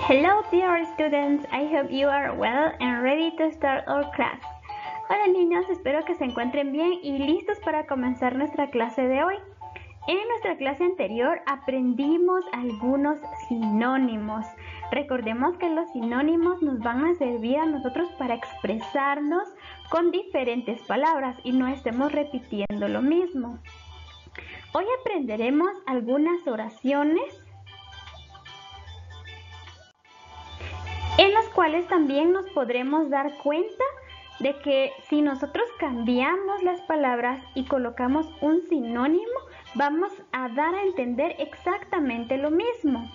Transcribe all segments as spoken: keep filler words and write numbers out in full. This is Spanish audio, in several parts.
Hello dear students, I hope you are well and ready to start our class. Hola niños, espero que se encuentren bien y listos para comenzar nuestra clase de hoy. En nuestra clase anterior aprendimos algunos sinónimos. Recordemos que los sinónimos nos van a servir a nosotros para expresarnos con diferentes palabras y no estemos repitiendo lo mismo. Hoy aprenderemos algunas oraciones en las cuales también nos podremos dar cuenta de que si nosotros cambiamos las palabras y colocamos un sinónimo, vamos a dar a entender exactamente lo mismo.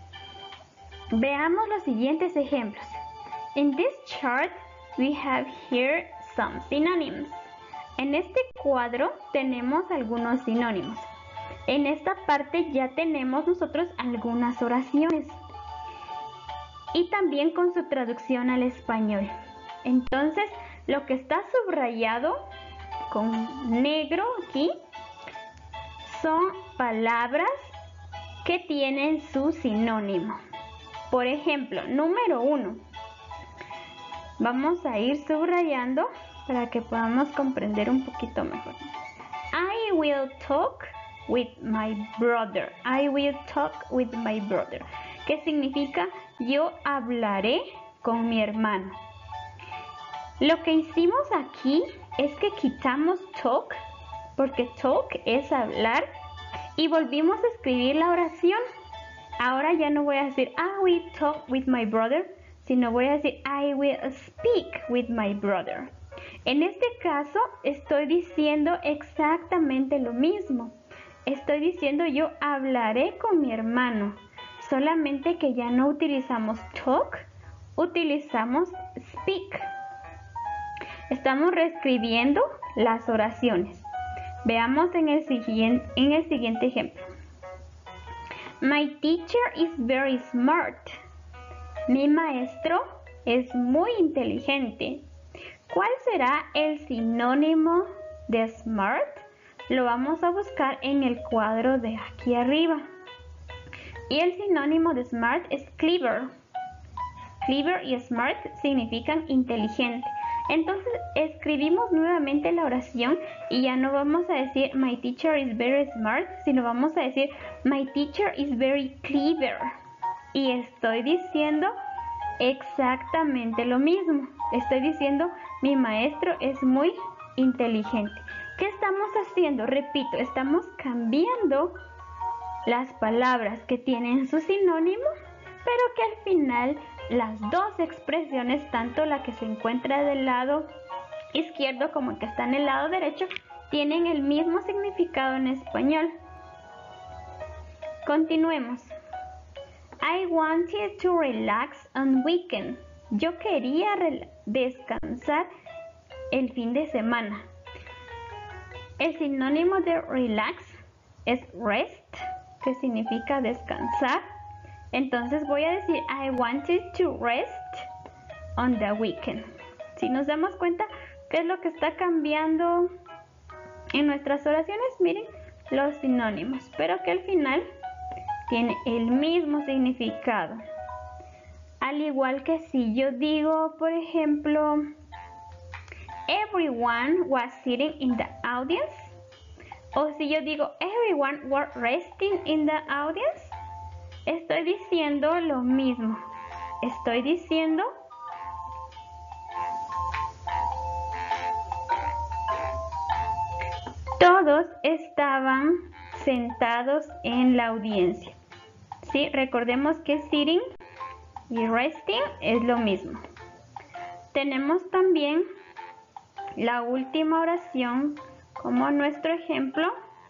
Veamos los siguientes ejemplos. In this chart, we have here some synonyms. En este cuadro tenemos algunos sinónimos. En esta parte ya tenemos nosotros algunas oraciones. Y también con su traducción al español. Entonces, lo que está subrayado con negro aquí son palabras que tienen su sinónimo. Por ejemplo, número uno. Vamos a ir subrayando para que podamos comprender un poquito mejor. I will talk with my brother. I will talk with my brother. ¿Qué significa? Yo hablaré con mi hermano. Lo que hicimos aquí es que quitamos talk, porque talk es hablar, y volvimos a escribir la oración. Ahora ya no voy a decir I will talk with my brother, sino voy a decir I will speak with my brother. En este caso estoy diciendo exactamente lo mismo. Estoy diciendo yo hablaré con mi hermano. Solamente que ya no utilizamos talk, utilizamos speak. Estamos reescribiendo las oraciones. Veamos en el siguiente, en el siguiente ejemplo. My teacher is very smart. Mi maestro es muy inteligente. ¿Cuál será el sinónimo de smart? Lo vamos a buscar en el cuadro de aquí arriba. Y el sinónimo de smart es clever. Clever y smart significan inteligente. Entonces escribimos nuevamente la oración y ya no vamos a decir my teacher is very smart, sino vamos a decir my teacher is very clever. Y estoy diciendo exactamente lo mismo. Estoy diciendo mi maestro es muy inteligente. ¿Qué estamos haciendo? Repito, estamos cambiando las palabras que tienen su sinónimo, pero que al final las dos expresiones, tanto la que se encuentra del lado izquierdo como la que está en el lado derecho, tienen el mismo significado en español. Continuemos. I wanted to relax on weekend. Yo quería descansar el fin de semana. El sinónimo de relax es rest, que significa descansar. Entonces voy a decir I wanted to rest on the weekend. Si nos damos cuenta qué es lo que está cambiando en nuestras oraciones, miren los sinónimos, pero que al final tiene el mismo significado. Al igual que si yo digo, por ejemplo, everyone was sitting in the audience, o si yo digo everyone was resting in the audience, estoy diciendo lo mismo. Estoy diciendo todos estaban sentados en la audiencia. ¿Sí? Recordemos que sitting y resting es lo mismo. Tenemos también la última oración como nuestro ejemplo.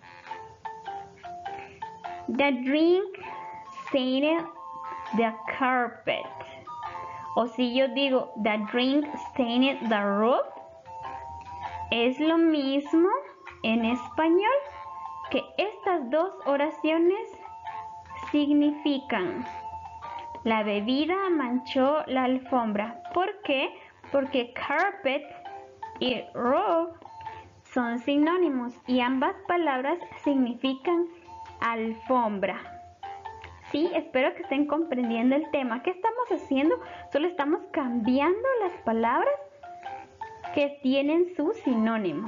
The drink stained the carpet. O si yo digo the drink stained the roof, es lo mismo en español que estas dos oraciones significan la bebida manchó la alfombra. ¿Por qué? Porque carpet y roof son sinónimos y ambas palabras significan alfombra. Sí, espero que estén comprendiendo el tema. ¿Qué estamos haciendo? Solo estamos cambiando las palabras que tienen su sinónimo.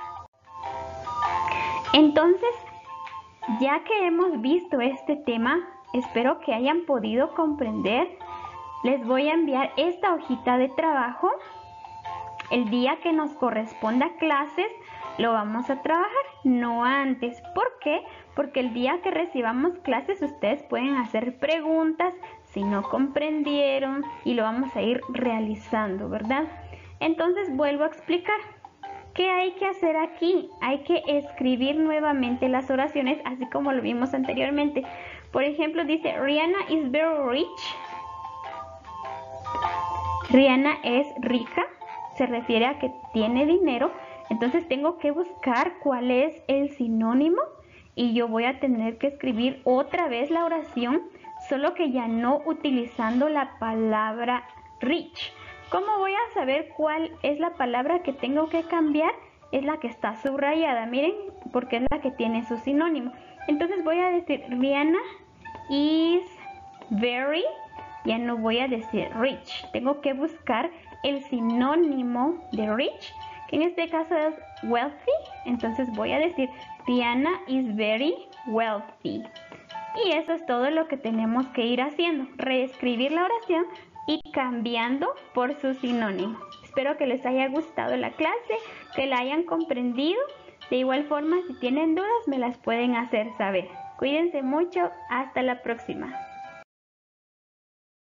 Entonces, ya que hemos visto este tema, espero que hayan podido comprender. Les voy a enviar esta hojita de trabajo. El día que nos corresponda clases, lo vamos a trabajar, no antes. ¿Por qué? Porque el día que recibamos clases, ustedes pueden hacer preguntas si no comprendieron y lo vamos a ir realizando, ¿verdad? Entonces vuelvo a explicar. ¿Qué hay que hacer aquí? Hay que escribir nuevamente las oraciones, así como lo vimos anteriormente. Por ejemplo, dice, Rihanna is very rich. Rihanna es rica, se refiere a que tiene dinero. Entonces tengo que buscar cuál es el sinónimo y yo voy a tener que escribir otra vez la oración, solo que ya no utilizando la palabra rich. ¿Cómo voy a saber cuál es la palabra que tengo que cambiar? Es la que está subrayada, miren, porque es la que tiene su sinónimo. Entonces voy a decir Rihanna is very, ya no voy a decir rich. Tengo que buscar el sinónimo de rich, que en este caso es wealthy. Entonces voy a decir Rihanna is very wealthy. Y eso es todo lo que tenemos que ir haciendo, reescribir la oración y cambiando por su sinónimo. Espero que les haya gustado la clase, que la hayan comprendido. De igual forma, si tienen dudas, me las pueden hacer saber. Cuídense mucho, hasta la próxima.